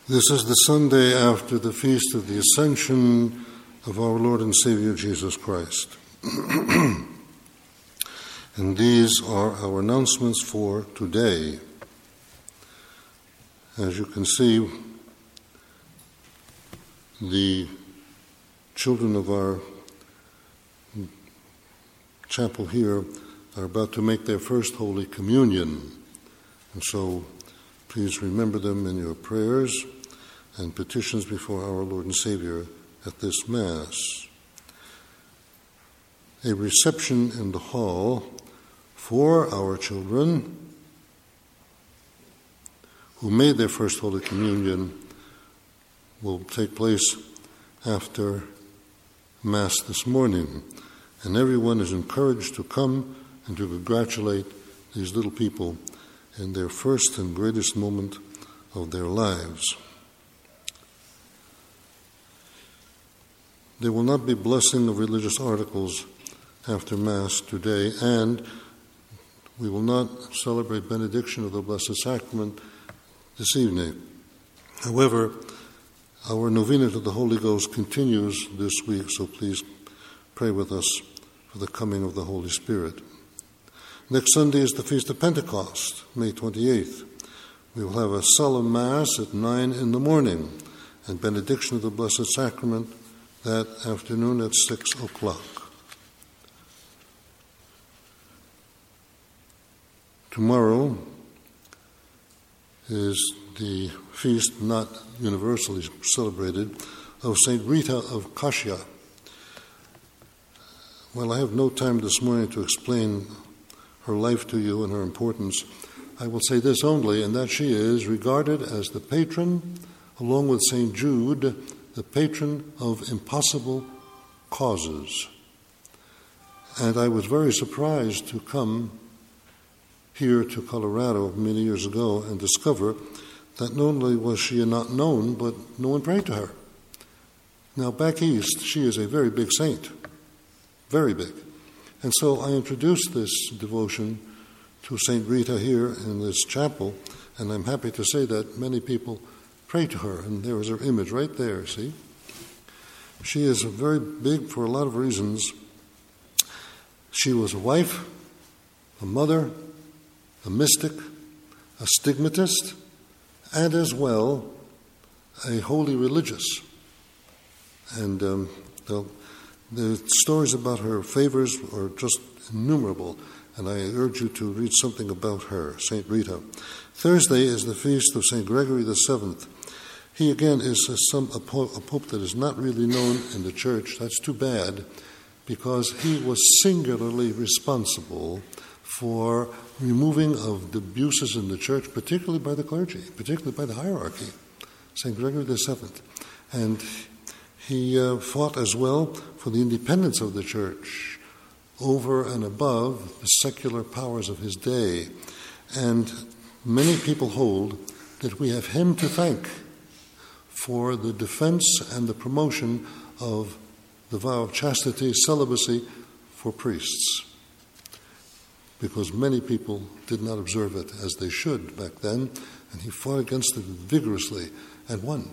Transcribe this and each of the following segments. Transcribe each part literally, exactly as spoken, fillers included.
This is the Sunday after the feast of the Ascension of our Lord and Savior Jesus Christ. And these are our announcements for today. As you can see, the children of our chapel here are about to make their first Holy Communion. And so please remember them in your prayers and petitions before our Lord and Savior at this Mass. A reception in the hall for our children who made their first Holy Communion will take place after Mass this morning. And everyone is encouraged to come and to congratulate these little people in their first and greatest moment of their lives. There will not be blessing of religious articles after Mass today, and we will not celebrate benediction of the Blessed Sacrament this evening. However, our novena to the Holy Ghost continues this week, so please pray with us for the coming of the Holy Spirit. Next Sunday is the Feast of Pentecost, May twenty-eighth. We will have a solemn Mass at nine in the morning and benediction of the Blessed Sacrament that afternoon at six o'clock. Tomorrow is the feast, not universally celebrated, of Saint Rita of Cascia. Well, I have no time this morning to explain her life to you and her importance. I will say this only, and that she is regarded as the patron, along with Saint Jude, the patron of impossible causes. And I was very surprised to come here to Colorado many years ago and discover that not only was she not known, but no one prayed to her. Now, back east, she is a very big saint, very big. And so I introduced this devotion to Saint Rita here in this chapel, and I'm happy to say that many people pray to her, and there is her image right there, see? She is very big for a lot of reasons. She was a wife, a mother, a mystic, a stigmatist, and as well, a holy religious. And um, the, the stories about her favors are just innumerable, and I urge you to read something about her, Saint Rita. Thursday is the feast of Saint Gregory the Seventh. He, again, is a, some, a, pope, a pope that is not really known in the Church. That's too bad, because he was singularly responsible for removing of the abuses in the Church, particularly by the clergy, particularly by the hierarchy, Saint Gregory the Seventh. And he uh, fought as well for the independence of the Church over and above the secular powers of his day. And many people hold that we have him to thank for the defense and the promotion of the vow of chastity, celibacy for priests, because many people did not observe it as they should back then, and he fought against it vigorously and won.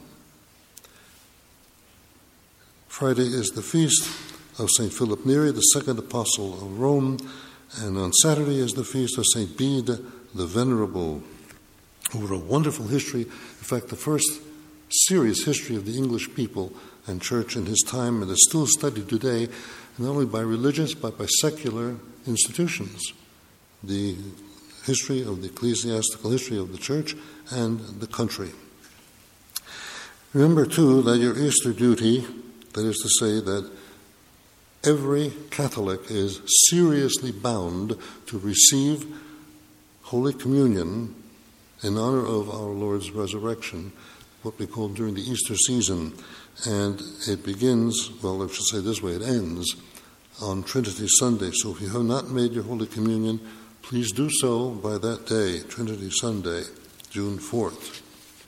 Friday is the feast of Saint Philip Neri, the second apostle of Rome, and on Saturday is the feast of Saint Bede the Venerable, who wrote a wonderful history, in fact the first serious history of the English people and church in his time, and is still studied today, not only by religious but by secular institutions. The history of the ecclesiastical history of the church and the country. Remember, too, that your Easter duty, that is to say that every Catholic is seriously bound to receive Holy Communion in honor of our Lord's resurrection, what we call during the Easter season. And it begins, well, I should say this way, it ends on Trinity Sunday. So if you have not made your Holy Communion, please do so by that day, Trinity Sunday, June fourth.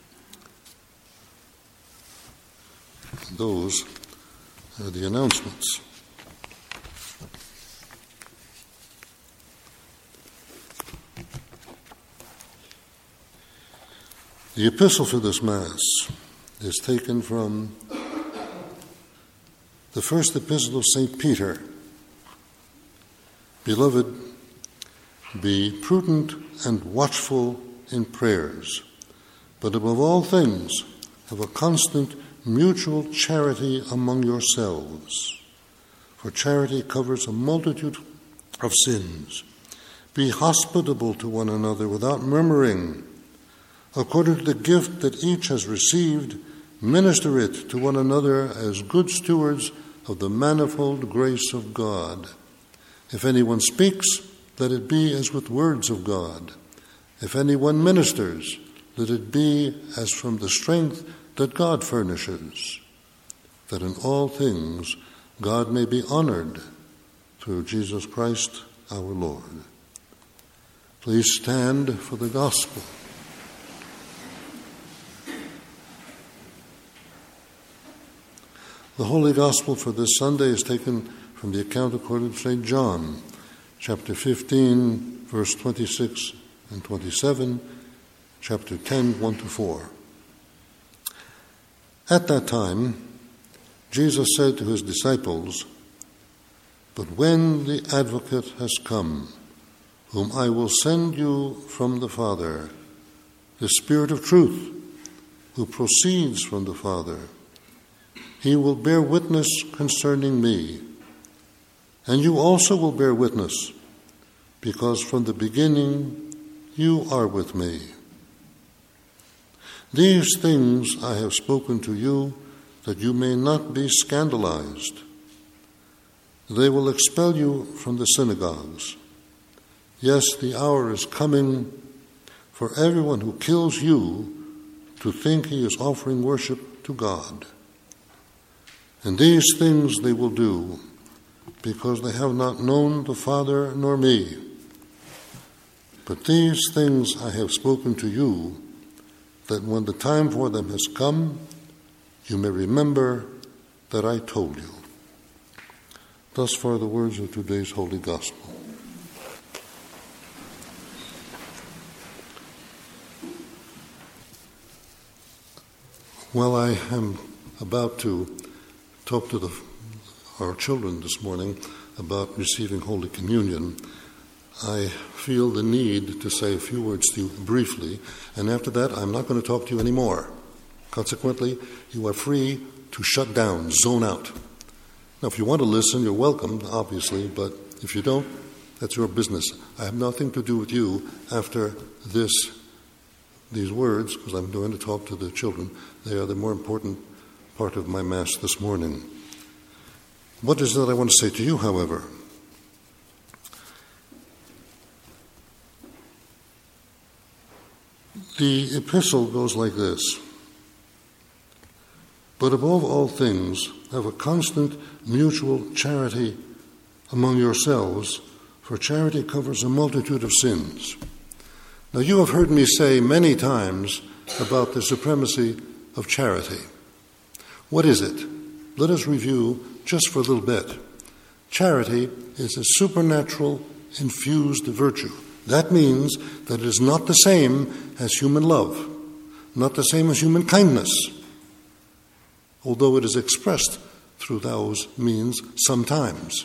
Those are the announcements. The epistle for this Mass is taken from the first epistle of Saint Peter. Beloved, be prudent and watchful in prayers, but above all things, have a constant mutual charity among yourselves. For charity covers a multitude of sins. Be hospitable to one another without murmuring. According to the gift that each has received, minister it to one another as good stewards of the manifold grace of God. If anyone speaks, let it be as with words of God. If anyone ministers, let it be as from the strength that God furnishes, that in all things God may be honored through Jesus Christ our Lord. Please stand for the Gospel. The Holy Gospel for this Sunday is taken from the account according to Saint John, chapter fifteen, verse twenty-six and twenty-seven, chapter ten, one to four. At that time, Jesus said to his disciples, "But when the Advocate has come, whom I will send you from the Father, the Spirit of truth, who proceeds from the Father, he will bear witness concerning me. And you also will bear witness, because from the beginning you are with me. These things I have spoken to you, that you may not be scandalized. They will expel you from the synagogues. Yes, the hour is coming for everyone who kills you to think he is offering worship to God. And these things they will do, because they have not known the Father nor me. But these things I have spoken to you, that when the time for them has come, you may remember that I told you." Thus far the words of today's Holy Gospel. Well, I am about to talk to the, our children this morning about receiving Holy Communion. I feel the need to say a few words to you briefly, and after that I'm not going to talk to you anymore. Consequently, you are free to shut down, zone out. Now, if you want to listen, you're welcome, obviously, but if you don't, that's your business. I have nothing to do with you after this, these words, because I'm going to talk to the children. They are the more important part of my Mass this morning. What is that I want to say to you, however? The epistle goes like this: "But above all things, have a constant mutual charity among yourselves, for charity covers a multitude of sins." Now, you have heard me say many times about the supremacy of charity. What is it? Let us review just for a little bit. Charity is a supernatural infused virtue. That means that it is not the same as human love, not the same as human kindness, although it is expressed through those means sometimes.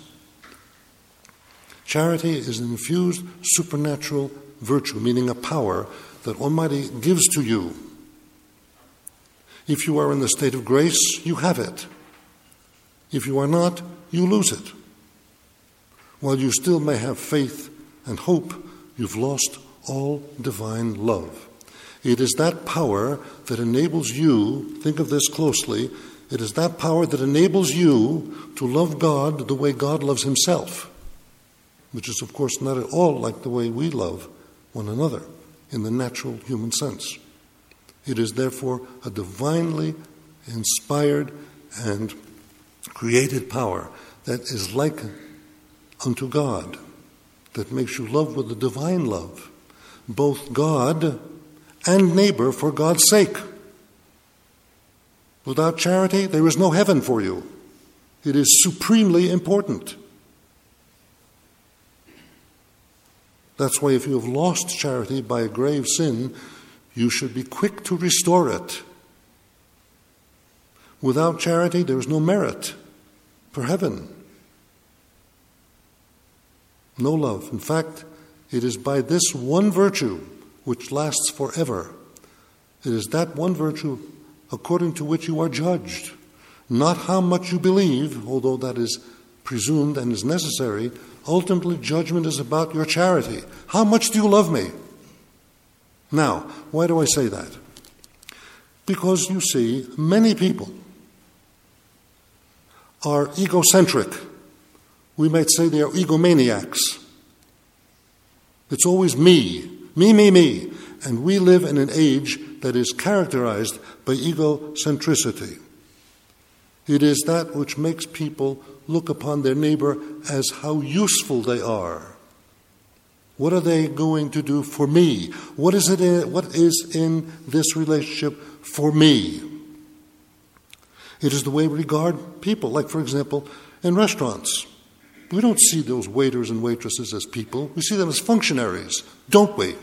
Charity is an infused supernatural virtue, meaning a power that Almighty gives to you. If you are in the state of grace, you have it. If you are not, you lose it. While you still may have faith and hope, you've lost all divine love. It is that power that enables you, think of this closely, it is that power that enables you to love God the way God loves himself, which is, of course, not at all like the way we love one another in the natural human sense. It is therefore a divinely inspired and created power that is like unto God, that makes you love with a divine love, both God and neighbor for God's sake. Without charity, there is no heaven for you. It is supremely important. That's why if you have lost charity by a grave sin, you should be quick to restore it. Without charity, there is no merit for heaven. No love. In fact, it is by this one virtue which lasts forever. It is that one virtue according to which you are judged. Not how much you believe, although that is presumed and is necessary. Ultimately, judgment is about your charity. How much do you love me? Now, why do I say that? Because you see, many people are egocentric. We might say they are egomaniacs. It's always me, me, me, me. And we live in an age that is characterized by egocentricity. It is that which makes people look upon their neighbor as how useful they are. What are they going to do for me? What is it in, what is in this relationship for me? It is the way we regard people. Like, for example, in restaurants. We don't see those waiters and waitresses as people. We see them as functionaries, don't we?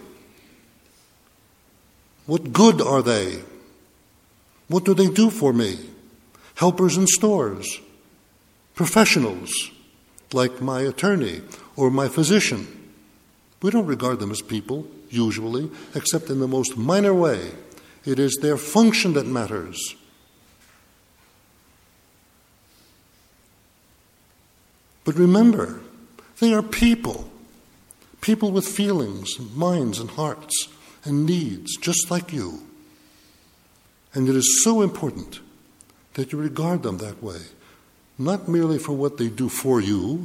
What good are they? What do they do for me? Helpers in stores, professionals like my attorney or my physician. We don't regard them as people, usually, except in the most minor way. It is their function that matters. But remember, they are people, people with feelings, minds, and hearts, and needs, just like you. And it is so important that you regard them that way, not merely for what they do for you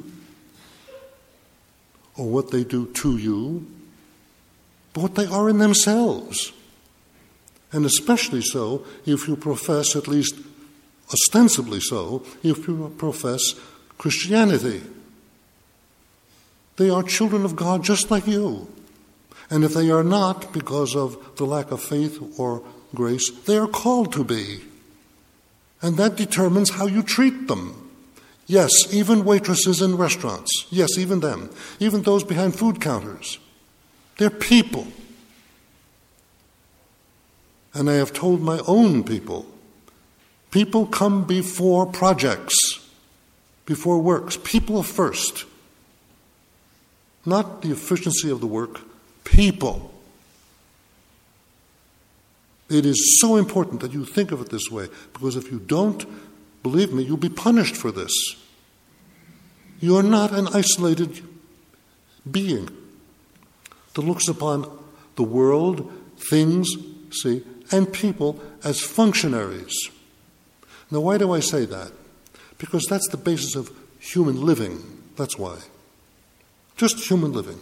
or what they do to you, but what they are in themselves. And especially so if you profess, at least ostensibly so, if you profess Christianity. They are children of God just like you. And if they are not, because of the lack of faith or grace, they are called to be. And that determines how you treat them. Yes, even waitresses in restaurants. Yes, even them. Even those behind food counters. They're people. And I have told my own people, people come before projects, before works. People first. Not the efficiency of the work, people. It is so important that you think of it this way, because if you don't, believe me, you'll be punished for this. You are not an isolated being that looks upon the world, things, see, and people as functionaries. Now, why do I say that? Because that's the basis of human living. That's why. Just human living.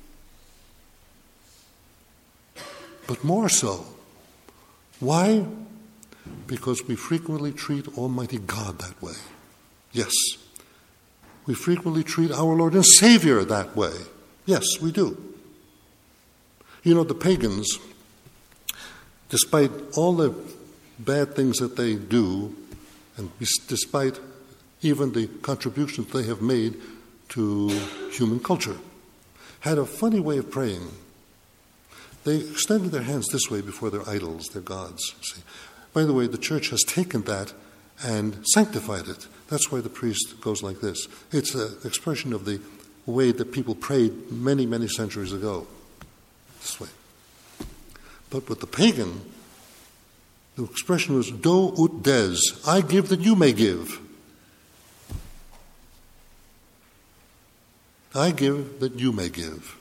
But more so. Why? Because we frequently treat Almighty God that way. Yes. We frequently treat our Lord and Savior that way. Yes, we do. You know, the pagans, despite all the bad things that they do, and despite even the contributions they have made to human culture, had a funny way of praying. They extended their hands this way before their idols, their gods. See? By the way, the church has taken that and sanctified it. That's why the priest goes like this. It's an expression of the way that people prayed many, many centuries ago. This way. But with the pagan, the expression was do ut des, I give that you may give. I give that you may give.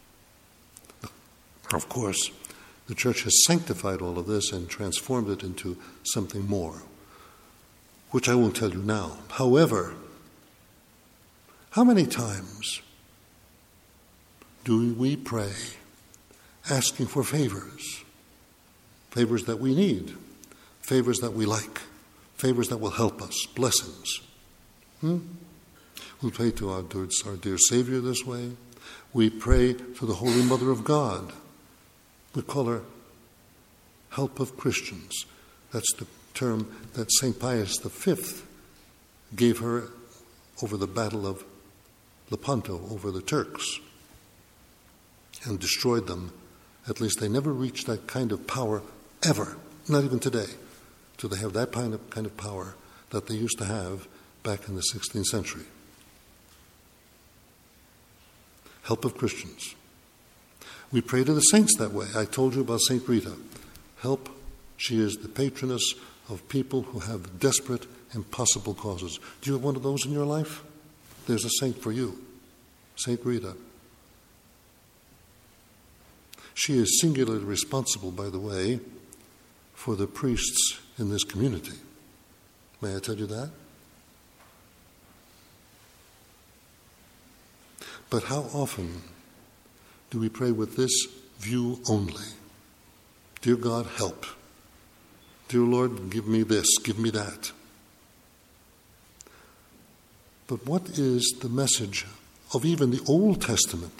Of course, the church has sanctified all of this and transformed it into something more, which I won't tell you now. However, how many times do we pray asking for favors? Favors that we need, favors that we like, favors that will help us, blessings. Hmm? We pray to our, to our dear Savior this way. We pray to the Holy Mother of God. We call her Help of Christians. That's the term that Saint Pius the Fifth gave her over the Battle of Lepanto, over the Turks, and destroyed them At least they never reached that kind of power ever, not even today. So they have that kind of, kind of power that they used to have back in the sixteenth century. Help of Christians. We pray to the saints that way. I told you about Saint Rita. Help. She is the patroness of people who have desperate, impossible causes. Do you have one of those in your life? There's a saint for you, Saint Rita. She is singularly responsible, by the way, for the priests in this community. May I tell you that? But how often do we pray with this view only? Dear God, help. Dear Lord, give me this, give me that. But what is the message of even the Old Testament?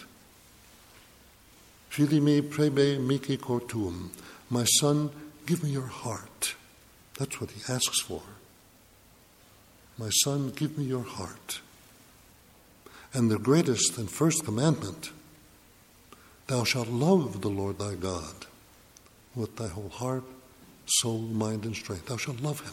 Fili me prebe mihi cor tuum. My son, give me your heart. That's what he asks for. My son, give me your heart. And the greatest and first commandment, thou shalt love the Lord thy God with thy whole heart, soul, mind, and strength. Thou shalt love him.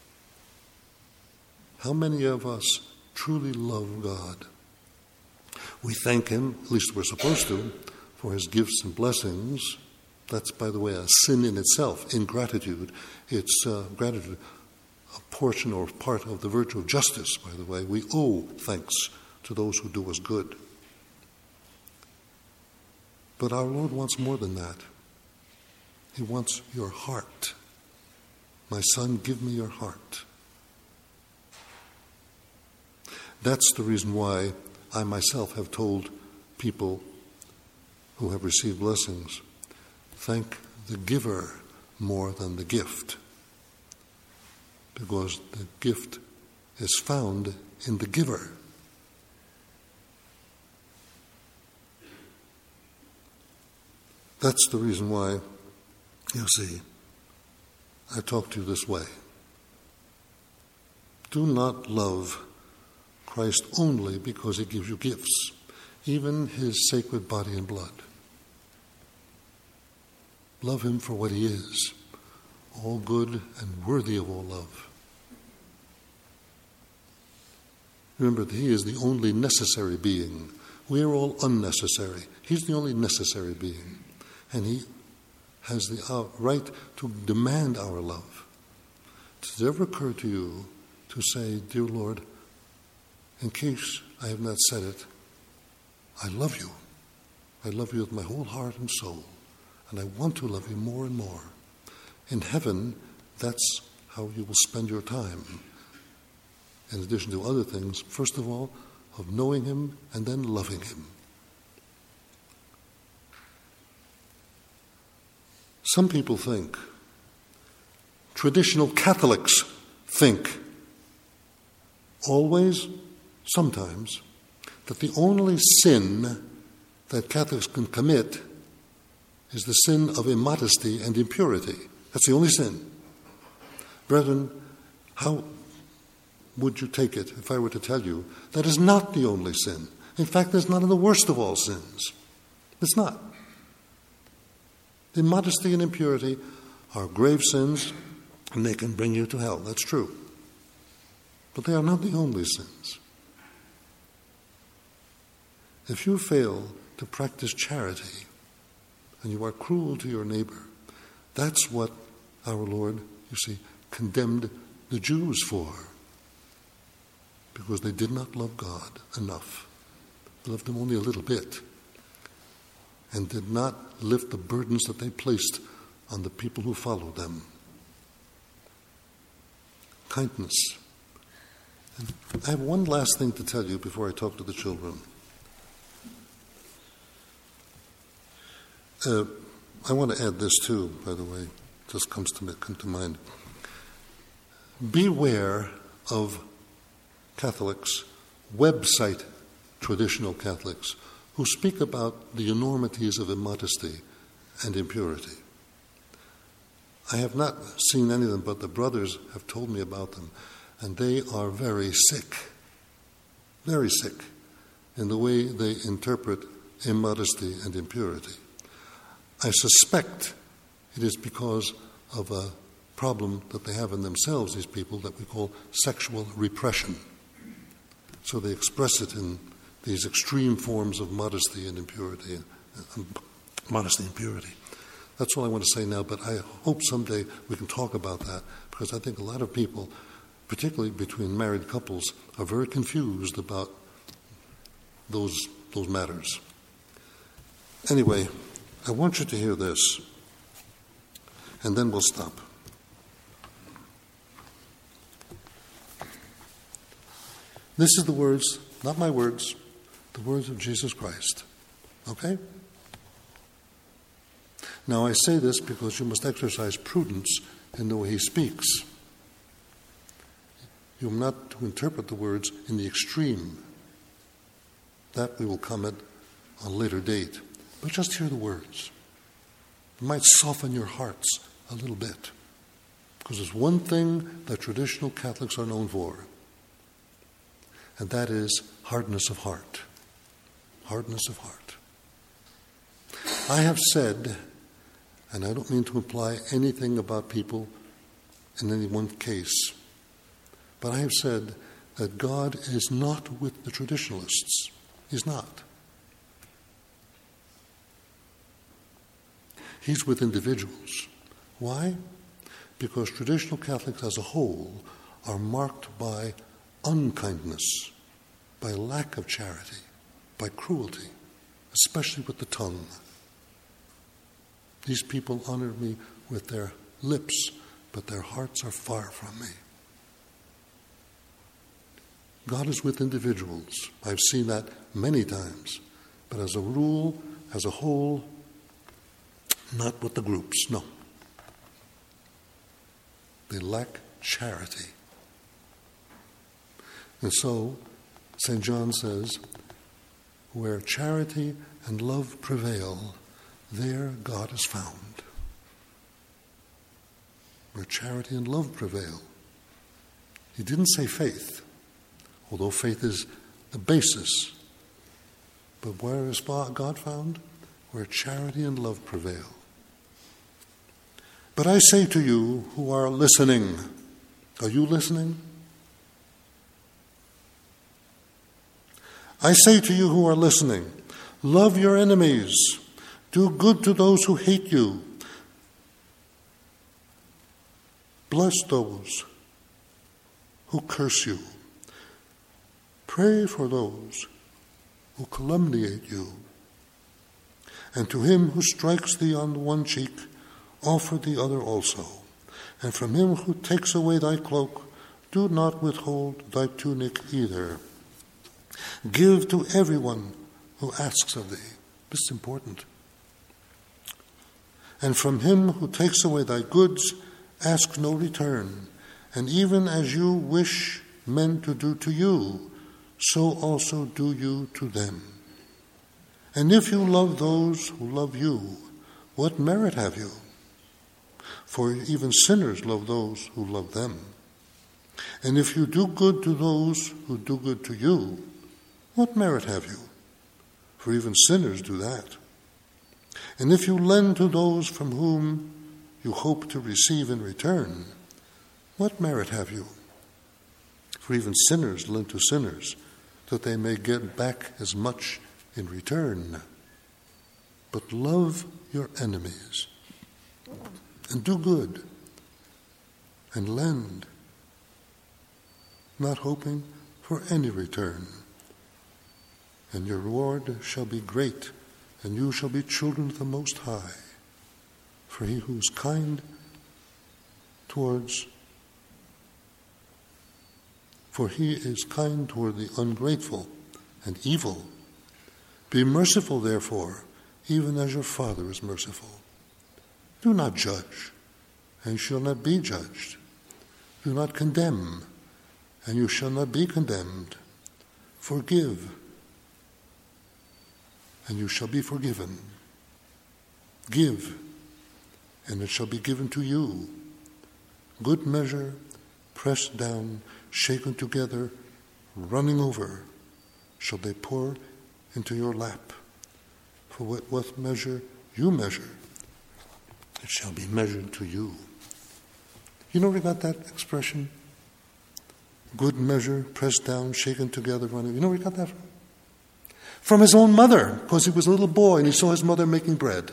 How many of us truly love God? We thank him, at least we're supposed to, for his gifts and blessings. That's, by the way, a sin in itself, ingratitude. It's uh, gratitude, a portion or part of the virtue of justice, by the way. We owe thanks to those who do us good. But our Lord wants more than that. He wants your heart. My son, give me your heart. That's the reason why I myself have told people who have received blessings, thank the giver more than the gift. Because the gift is found in the giver. That's the reason why, you see, I talk to you this way. Do not love Christ only because he gives you gifts, even his sacred body and blood. Love him for what he is, all good and worthy of all love. Remember that he is the only necessary being. We are all unnecessary. He's the only necessary being. And he has the right to demand our love. Does it ever occur to you to say, dear Lord, in case I have not said it, I love you. I love you with my whole heart and soul. And I want to love you more and more. In heaven, that's how you will spend your time. In addition to other things, first of all, of knowing him and then loving him. Some people think, traditional Catholics think, always, sometimes, that the only sin that Catholics can commit is the sin of immodesty and impurity. That's the only sin. Brethren, how would you take it if I were to tell you that is not the only sin? In fact, it's not the worst of all sins. It's not. Immodesty and impurity are grave sins, and they can bring you to hell. That's true. But they are not the only sins. If you fail to practice charity, and you are cruel to your neighbor, that's what our Lord, you see, condemned the Jews for. Because they did not love God enough. They loved him only a little bit. And did not lift the burdens that they placed on the people who followed them. Kindness. And I have one last thing to tell you before I talk to the children. Uh, I want to add this too, by the way, just comes to, come to mind. Beware of Catholics, website traditional Catholics, who speak about the enormities of immodesty and impurity. I have not seen any of them, but the brothers have told me about them, and they are very sick, very sick in the way they interpret immodesty and impurity. I suspect it is because of a problem that they have in themselves, these people, that we call sexual repression. So they express it in these extreme forms of modesty and impurity, uh, modesty and purity. That's all I want to say now, but I hope someday we can talk about that, because I think a lot of people, particularly between married couples, are very confused about those, those matters. Anyway, I want you to hear this, and then we'll stop. This is the words, not my words, the words of Jesus Christ. Okay? Now I say this because you must exercise prudence in the way he speaks. You are not to interpret the words in the extreme. That we will comment on a later date. But just hear the words. It might soften your hearts a little bit. Because there's one thing that traditional Catholics are known for, and that is hardness of heart. Hardness of heart. I have said, and I don't mean to imply anything about people in any one case, but I have said that God is not with the traditionalists. He's not. He's with individuals. Why? Because traditional Catholics as a whole are marked by unkindness, by lack of charity, by cruelty, especially with the tongue. These people honor me with their lips, but their hearts are far from me. God is with individuals. I've seen that many times. But as a rule, as a whole, not with the groups, no. They lack charity. And so, Saint John says, where charity and love prevail, there God is found. Where charity and love prevail. He didn't say faith, although faith is the basis. But where is God found? Where charity and love prevail. But I say to you who are listening, are you listening? I say to you who are listening, love your enemies, do good to those who hate you, bless those who curse you, pray for those who calumniate you, and to him who strikes thee on the one cheek, offer the other also, and from him who takes away thy cloak, do not withhold thy tunic either. Give to everyone who asks of thee. This is important. And from him who takes away thy goods, ask no return. And even as you wish men to do to you, so also do you to them. And if you love those who love you, what merit have you? For even sinners love those who love them. And if you do good to those who do good to you, what merit have you? For even sinners do that. And if you lend to those from whom you hope to receive in return, what merit have you? For even sinners lend to sinners, that they may get back as much in return. But love your enemies, and do good, and lend, not hoping for any return. And your reward shall be great, and you shall be children of the Most High. For he who is kind towards, for he is kind toward the ungrateful and evil. Be merciful, therefore, even as your Father is merciful. Do not judge, and you shall not be judged. Do not condemn, and you shall not be condemned. Forgive, and you shall be forgiven. Give, and it shall be given to you. Good measure, pressed down, shaken together, running over, shall they pour into your lap. For what, what measure you measure, it shall be measured to you. You know where we got that expression? Good measure, pressed down, shaken together, running. You know where he got that from? From his own mother, because he was a little boy and he saw his mother making bread.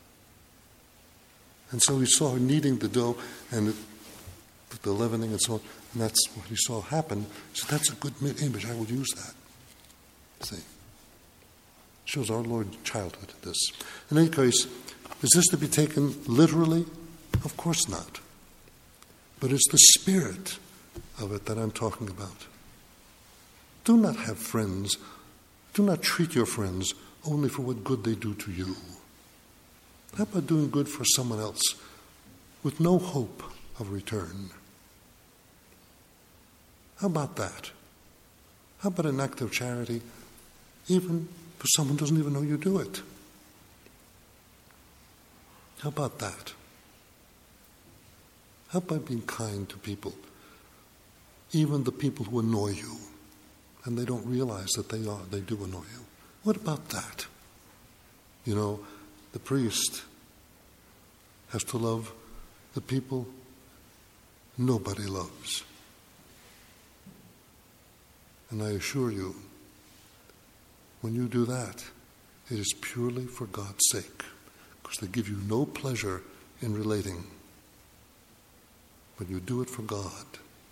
And so he saw her kneading the dough and the leavening and so on. And that's what he saw happen. So that's a good image. I will use that. See? Shows our Lord's childhood in this. In any case, is this to be taken literally? Of course not. But it's the spirit of it that I'm talking about. Do not have friends. Do not treat your friends only for what good they do to you. How about doing good for someone else with no hope of return? How about that? How about an act of charity, even for someone who doesn't even know you do it? How about that? How about being kind to people, even the people who annoy you, and they don't realize that they are, they do annoy you? What about that? You know, the priest has to love the people nobody loves. And I assure you, when you do that, it is purely for God's sake, because they give you no pleasure in relating. But you do it for God.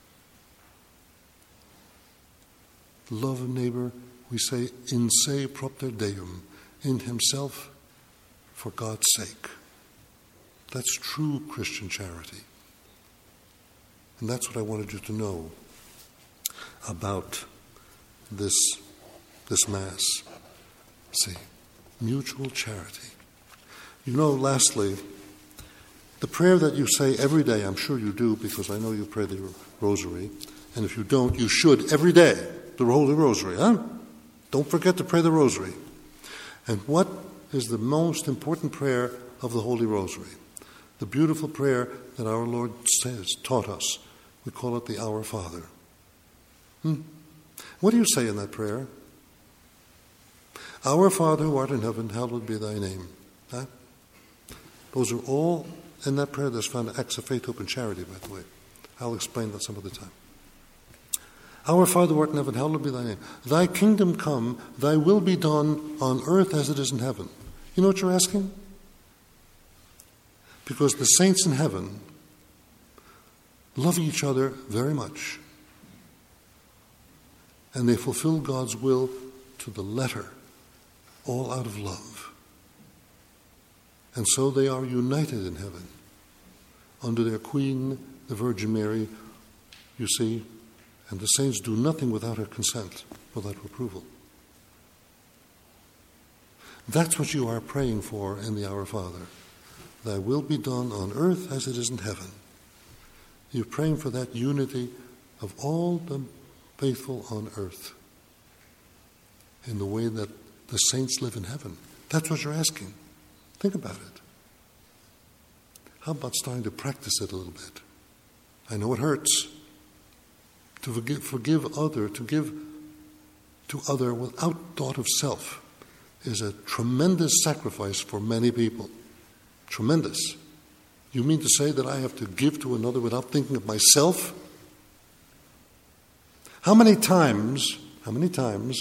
Love of neighbor, we say, in se propter Deum, in himself, for God's sake. That's true Christian charity. And that's what I wanted you to know about this, this Mass. See, mutual charity. You know, lastly, the prayer that you say every day, I'm sure you do because I know you pray the Rosary, and if you don't, you should every day, the Holy Rosary, huh? Don't forget to pray the Rosary. And what is the most important prayer of the Holy Rosary? The beautiful prayer that our Lord says, taught us. We call it the Our Father. Hmm? What do you say in that prayer? Our Father who art in heaven, hallowed be thy name. Huh? Those are all in that prayer that's found in Acts of Faith, Hope, and Charity, by the way. I'll explain that some other time. Our Father who art in heaven, hallowed be thy name. Thy kingdom come, thy will be done on earth as it is in heaven. You know what you're asking? Because the saints in heaven love each other very much. And they fulfill God's will to the letter, all out of love. And so they are united in heaven under their Queen, the Virgin Mary, you see, and the saints do nothing without her consent, without her approval. That's what you are praying for in the Our Father. Thy will be done on earth as it is in heaven. You're praying for that unity of all the faithful on earth in the way that the saints live in heaven. That's what you're asking. Think about it. How about starting to practice it a little bit? I know it hurts. To forgive, forgive other, to give to other without thought of self is a tremendous sacrifice for many people. Tremendous. You mean to say that I have to give to another without thinking of myself? How many times, how many times,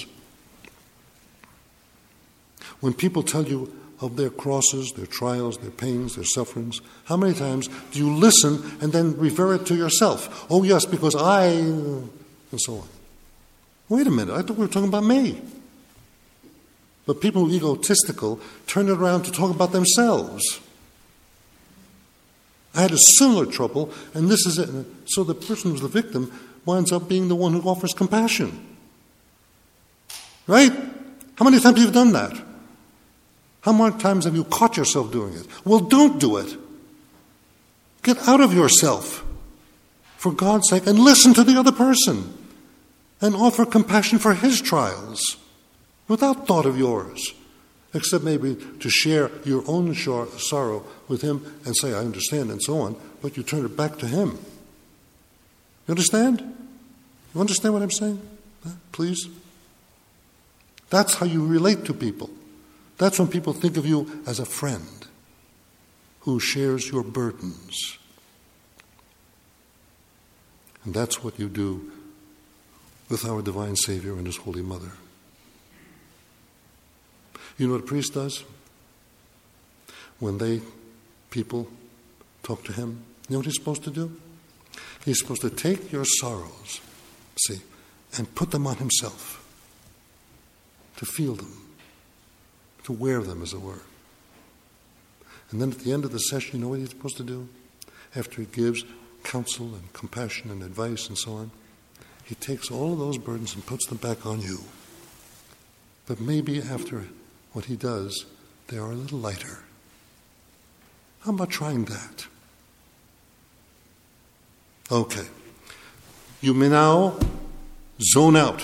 when people tell you of their crosses, their trials, their pains, their sufferings, how many times do you listen and then revert to yourself? Oh yes, because I, and so on. Wait a minute, I thought we were talking about me. But people who are egotistical turn it around to talk about themselves. I had a similar trouble, and this is it. So the person who's the victim winds up being the one who offers compassion. Right? How many times have you done that? How many times have you caught yourself doing it? Well, don't do it. Get out of yourself, for God's sake, and listen to the other person, and offer compassion for his trials, without thought of yours, except maybe to share your own sorrow with him and say, I understand, and so on, but you turn it back to him. You understand? You understand what I'm saying? Huh? Please? That's how you relate to people. That's when people think of you as a friend who shares your burdens. And that's what you do with our divine Savior and His Holy Mother. You know what a priest does? When they, people, talk to him, you know what he's supposed to do? He's supposed to take your sorrows, see, and put them on himself, to feel them, to wear them, as it were. And then at the end of the session, you know what he's supposed to do? After he gives counsel and compassion and advice and so on, he takes all of those burdens and puts them back on you. But maybe after what he does, they are a little lighter. How about trying that? Okay. You may now zone out.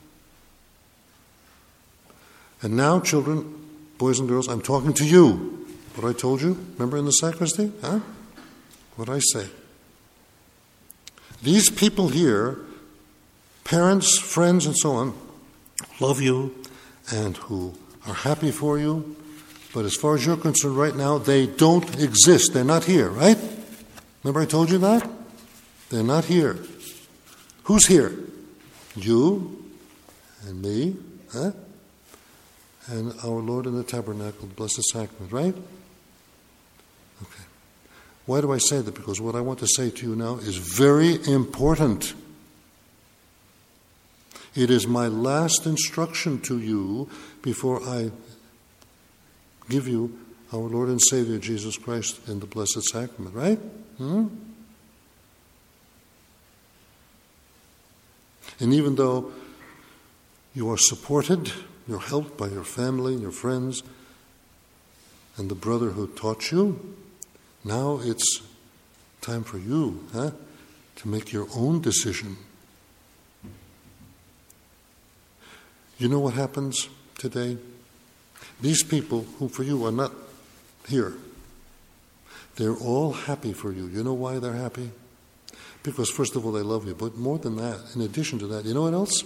And now, children, boys and girls, I'm talking to you. What I told you, remember in the sacristy? Huh? What I say. These people here, parents, friends, and so on, love you and who are happy for you, but as far as you're concerned right now, they don't exist. They're not here, right? Remember I told you that? They're not here. Who's here? You and me, huh? And our Lord in the tabernacle, the Blessed Sacrament, right? Okay. Why do I say that? Because what I want to say to you now is very important. It is my last instruction to you before I give you our Lord and Savior Jesus Christ in the Blessed Sacrament, right? Hmm? And even though you are supported, you're helped by your family, your friends, and the brother who taught you, now it's time for you, huh, to make your own decision. You know what happens today? These people who for you are not here, they're all happy for you. You know why they're happy? Because first of all, they love you. But more than that, in addition to that, you know what else?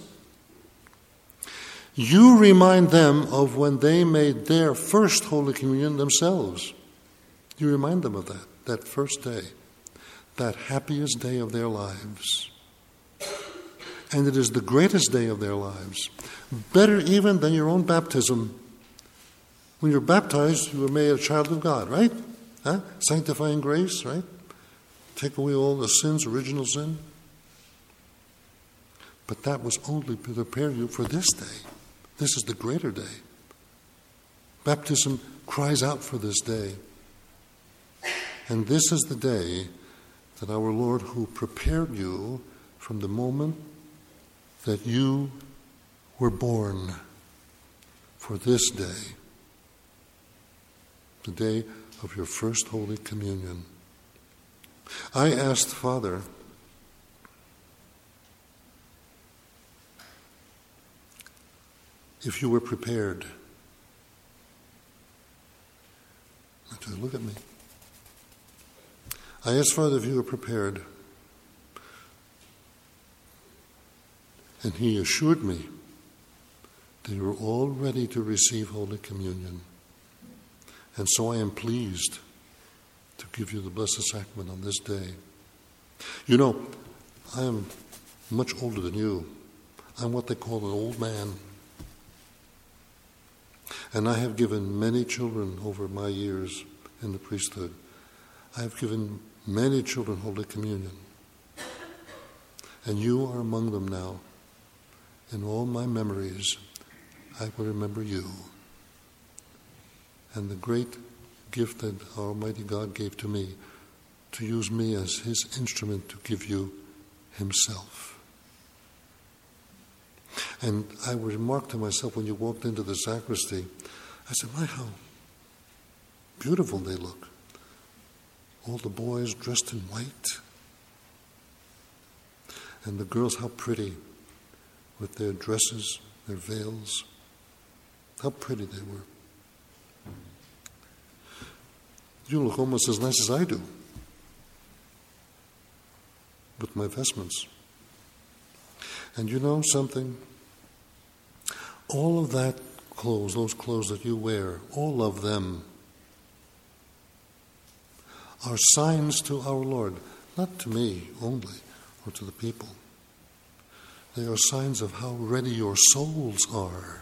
You remind them of when they made their first Holy Communion themselves. You remind them of that, that first day, that happiest day of their lives. And it is the greatest day of their lives. Better even than your own baptism. When you're baptized, you were made a child of God, right? Huh? Sanctifying grace, right? Take away all the sins, original sin. But that was only to prepare you for this day. This is the greater day. Baptism cries out for this day. And this is the day that our Lord, who prepared you from the moment that you were born for this day, the day of your first Holy Communion. I asked Father, if you were prepared. Look at me. I asked Father if you were prepared. And He assured me that you were all ready to receive Holy Communion. And so I am pleased to give you the Blessed Sacrament on this day. You know, I am much older than you. I'm what they call an old man. And I have given many children over my years in the priesthood. I have given many children Holy Communion. And you are among them now. In all my memories, I will remember you. And the great gift that Almighty God gave to me, to use me as His instrument to give you Himself. And I would remark to myself when you walked into the sacristy, I said, my, how beautiful they look. All the boys dressed in white. And the girls, how pretty, with their dresses, their veils. How pretty they were. You look almost as nice as I do, with my vestments. And you know something? All of that clothes, those clothes that you wear, all of them are signs to our Lord, not to me only or to the people. They are signs of how ready your souls are.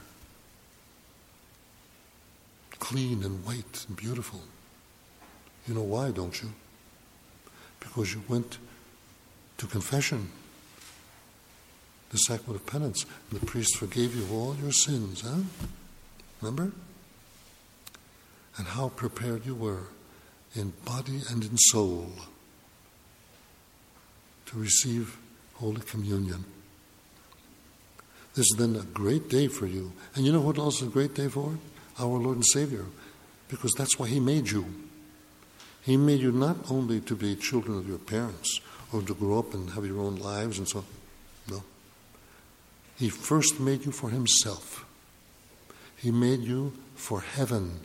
Clean and white and beautiful. You know why, don't you? Because you went to confession, the sacrament of penance, and the priest forgave you all your sins, huh? Remember? And how prepared you were in body and in soul to receive Holy Communion. This is then a great day for you. And you know what else is a great day for? Our Lord and Savior. Because that's why He made you. He made you not only to be children of your parents or to grow up and have your own lives and so on. No. He first made you for Himself. He made you for heaven.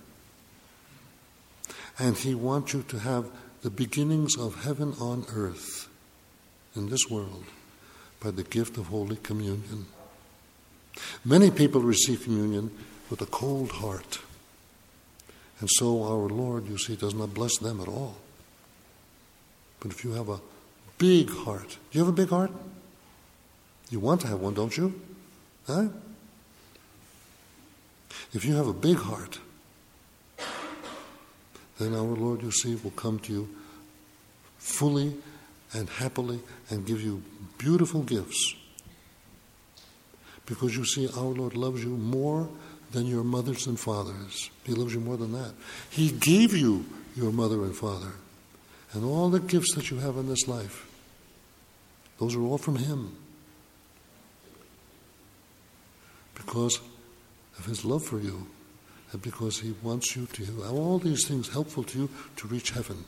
And He wants you to have the beginnings of heaven on earth in this world by the gift of Holy Communion. Many people receive communion with a cold heart. And so our Lord, you see, does not bless them at all. But if you have a big heart, do you have a big heart? You want to have one, don't you? Huh? If you have a big heart, then our Lord, you see, will come to you fully and happily and give you beautiful gifts. Because you see, our Lord loves you more than your mothers and fathers. He loves you more than that. He gave you your mother and father. And all the gifts that you have in this life, those are all from Him. Because of His love for you, and because He wants you to have all these things helpful to you to reach heaven.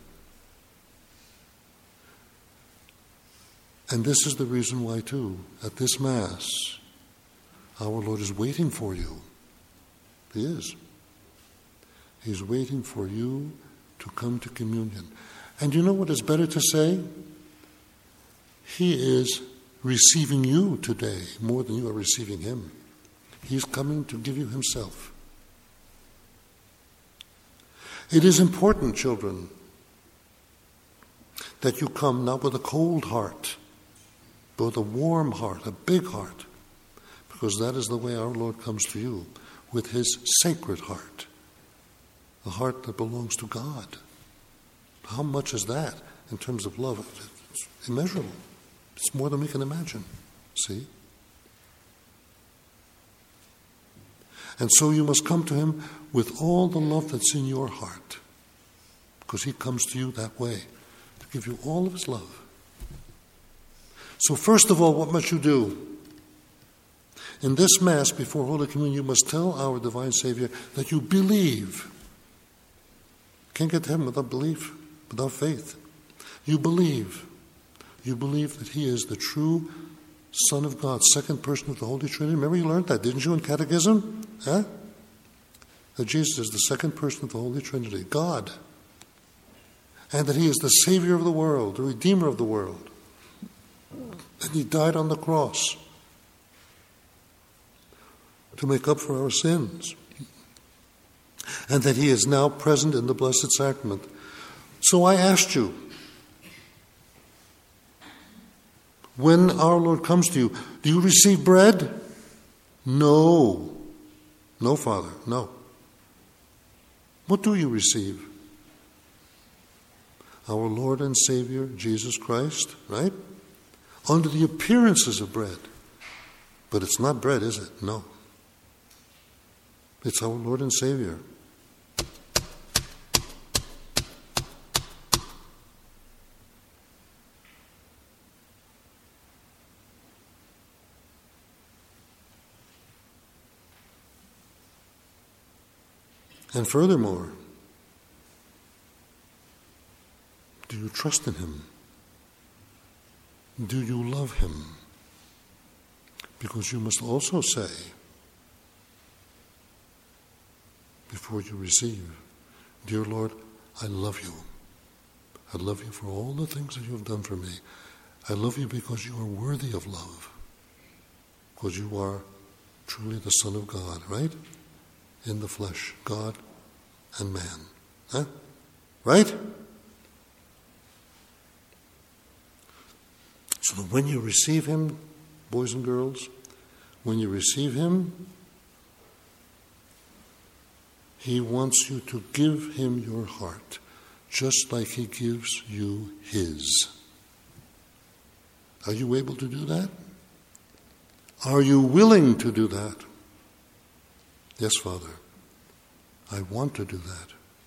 And this is the reason why, too, at this Mass, our Lord is waiting for you. He is. He's waiting for you to come to communion. And you know what is better to say? He is receiving you today more than you are receiving Him. He's coming to give you Himself. It is important, children, that you come not with a cold heart, but with a warm heart, a big heart, because that is the way our Lord comes to you, with His sacred heart, the heart that belongs to God. How much is that in terms of love? It's immeasurable. It's more than we can imagine. See? And so you must come to Him with all the love that's in your heart, because He comes to you that way, to give you all of His love. So first of all, what must you do? In this Mass, before Holy Communion, you must tell our Divine Savior that you believe. Can't get to heaven without belief, without faith. You believe. You believe that He is the true Son of God, second person of the Holy Trinity. Remember you learned that, didn't you, in Catechism? Huh? That Jesus is the second person of the Holy Trinity, God. And that He is the Savior of the world, the Redeemer of the world. And He died on the cross to make up for our sins. And that He is now present in the Blessed Sacrament. So I asked you, when our Lord comes to you, do you receive bread? No. No, Father, no. What do you receive? Our Lord and Savior, Jesus Christ, right? Under the appearances of bread. But it's not bread, is it? No. It's our Lord and Savior. And furthermore, do you trust in Him? Do you love Him? Because you must also say, before you receive, dear Lord, I love you. I love you for all the things that you have done for me. I love you because you are worthy of love. Because you are truly the Son of God, right? In the flesh, God and man. Huh? Right? So that when you receive him, boys and girls, when you receive him, he wants you to give him your heart, just like he gives you his. Are you able to do that? Are you willing to do that? Yes, Father, I want to do that.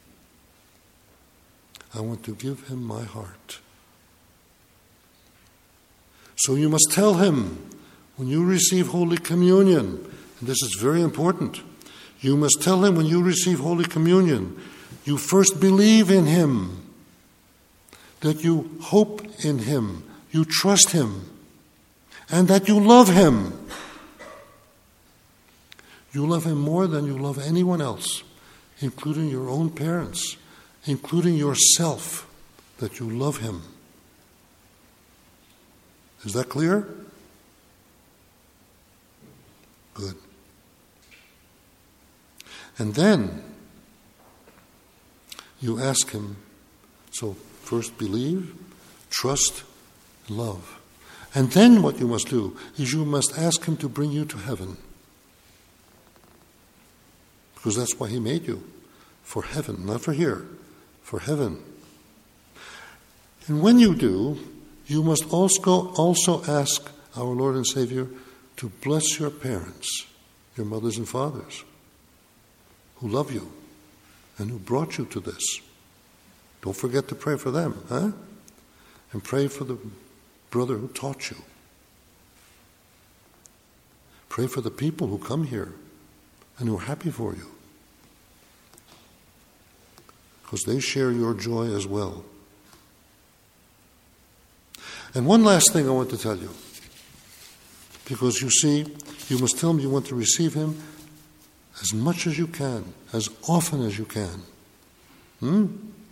I want to give him my heart. So you must tell him when you receive Holy Communion, and this is very important, you must tell him when you receive Holy Communion, you first believe in him, that you hope in him, you trust him, and that you love him. You love him more than you love anyone else, including your own parents, including yourself, that you love him. Is that clear? Good. And then you ask him, so first believe, trust, love. And then what you must do is you must ask him to bring you to heaven. Because that's why he made you. For heaven, not for here. For heaven. And when you do, you must also, also ask our Lord and Savior to bless your parents, your mothers and fathers, who love you and who brought you to this. Don't forget to pray for them, huh? And pray for the brother who taught you. Pray for the people who come here and who are happy for you, because they share your joy as well. And one last thing I want to tell you, because you see, you must tell him you want to receive him as much as you can, as often as you can. Hmm?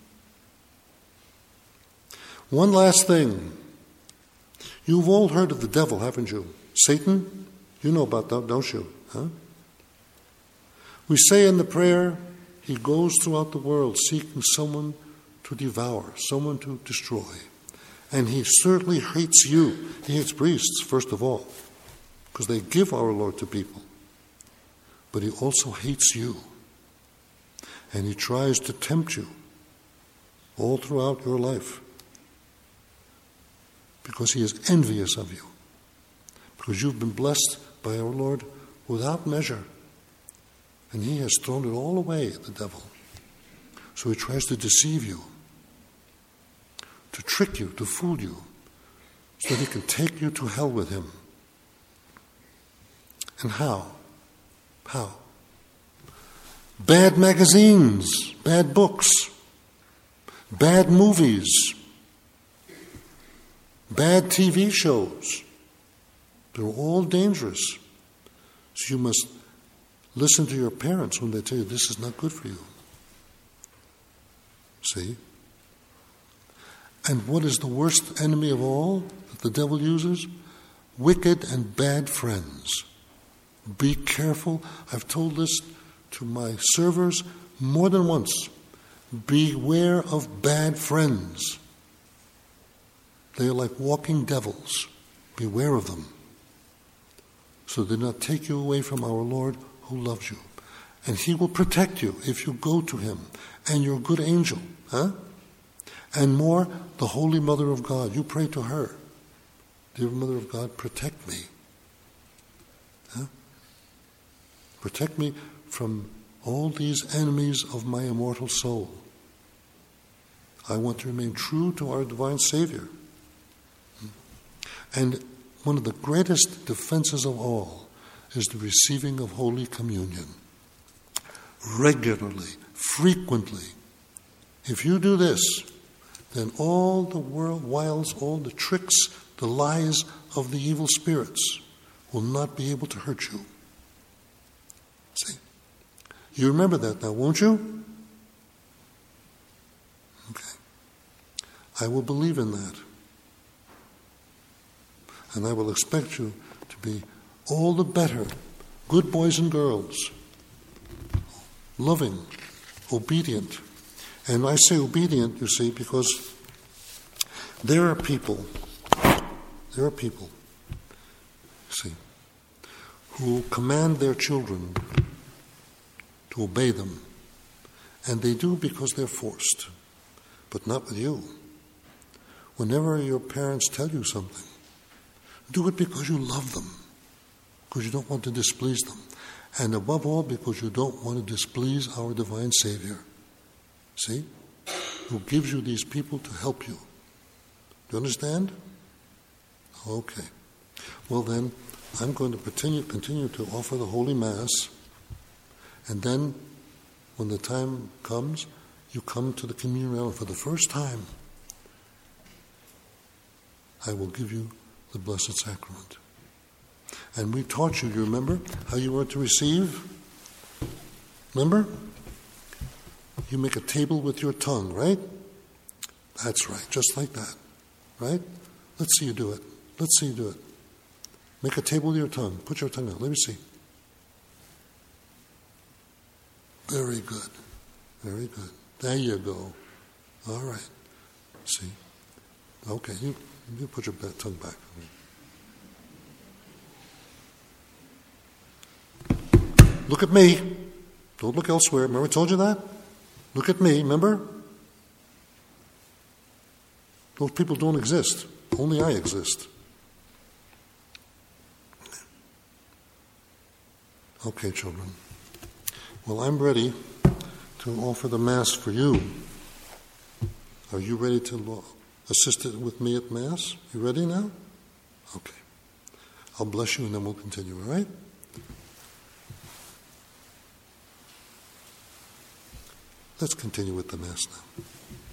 One last thing. You've all heard of the devil, haven't you? Satan? You know about that, don't you? Huh? We say in the prayer, he goes throughout the world seeking someone to devour, someone to destroy. And he certainly hates you. He hates priests, first of all, because they give our Lord to people. But he also hates you. And he tries to tempt you all throughout your life, because he is envious of you, because you've been blessed by our Lord without measure. And he has thrown it all away, the devil. So he tries to deceive you, to trick you, to fool you, so that he can take you to hell with him. And how? How? Bad magazines, bad books, bad movies, bad T V shows. They're all dangerous. So you must listen to your parents when they tell you this is not good for you. See? And what is the worst enemy of all that the devil uses? Wicked and bad friends. Be careful. I've told this to my servers more than once. Beware of bad friends. They are like walking devils. Beware of them, so they do not take you away from our Lord who loves you. And he will protect you if you go to him, and your good angel, huh? And more, the Holy Mother of God. You pray to her. Dear Mother of God, protect me. Huh? Protect me from all these enemies of my immortal soul. I want to remain true to our divine Savior. And one of the greatest defenses of all is the receiving of Holy Communion. Regularly, frequently. If you do this, then all the world wiles, all the tricks, the lies of the evil spirits will not be able to hurt you. See? You remember that now, won't you? Okay. I will believe in that. And I will expect you to be all the better, good boys and girls, loving, obedient. And I say obedient, you see, because there are people There are people, see, who command their children to obey them. And they do because they're forced, but not with you. Whenever your parents tell you something, do it because you love them, because you don't want to displease them, and above all, because you don't want to displease our divine Savior. See? Who gives you these people to help you. Do you understand? Okay. Well then, I'm going to continue, continue to offer the Holy Mass, and then, when the time comes, you come to the communion rail, and for the first time, I will give you the Blessed Sacrament. And we taught you, you remember, how you were to receive? Remember? You make a table with your tongue, right? That's right, just like that, right? Let's see you do it. Let's see you do it. Make a table with your tongue. Put your tongue out. Let me see. Very good. Very good. There you go. All right. See? Okay, you, you put your tongue back. Look at me. Don't look elsewhere. Remember I told you that? Look at me, remember? Those people don't exist. Only I exist. Okay, children. Well, I'm ready to offer the Mass for you. Are you ready to assist with me at Mass? You ready now? Okay. I'll bless you and then we'll continue, all right? Let's continue with the Mass now.